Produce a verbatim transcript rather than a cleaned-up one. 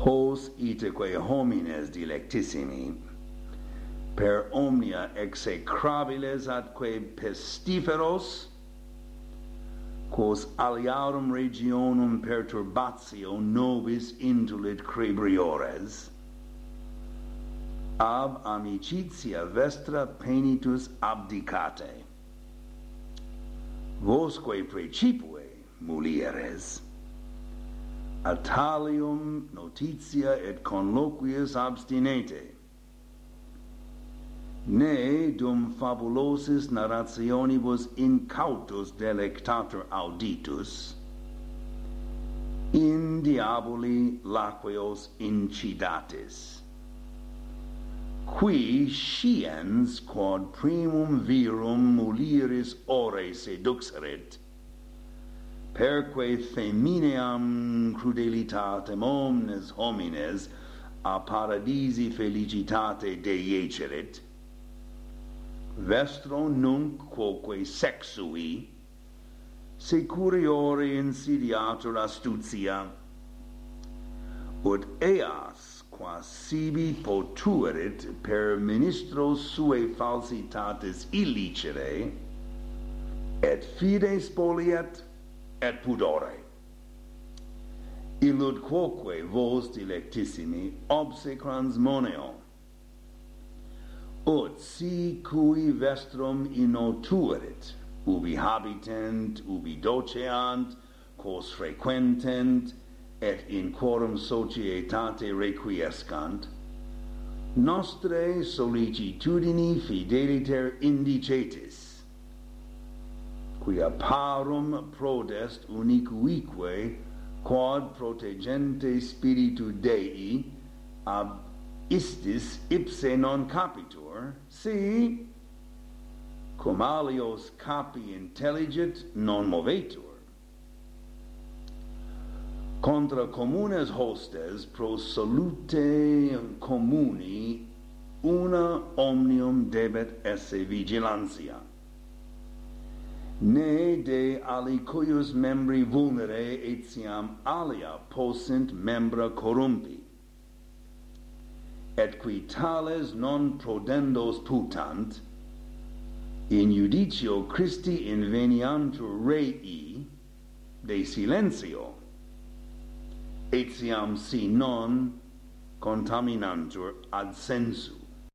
Hos iteque homines dilectissimi, per omnia execrabiles atque pestiferos, quos aliarum regionum perturbatio nobis indulit crebriores, ab amicitia vestra penitus abdicate. Vosque precipue, mulieres, Atalium notitia et conloquius abstinete, ne dum fabulosis narrationibus incautus delectator auditus, in diaboli laqueos incidatis, qui sciens quod primum virum mulieris ore seduxerit, perque femineam crudelitatem omnes homines a paradisi felicitate deiecerit, vestro nunc quoque sexui securiore insidiatur astutia, ut eas quas sibi potuerit per ministros suae falsitatis illicere, et fide spoliet, et pudore. Illud quoque vos dilectissimi obsequans moneo, ut si cui vestrum innotuerit, ubi habitent, ubi doceant, quos frequentent, et in quorum societate requiescant, nostre solicitudini fideliter indicetis, quia parum prodest unicuique quod protegente spiritu Dei ab istis ipse non capitur, si cum alios capi intelligit non movetur. Contra communes hostes pro salute communi una omnium debet esse vigilantia, ne de alicuius membri vulnere etiam alia possint membra corrumpi, et qui tales non prodendos putant, in judicio Christi inveniantur rei de silentio, etiam si non contaminantur ad sensu.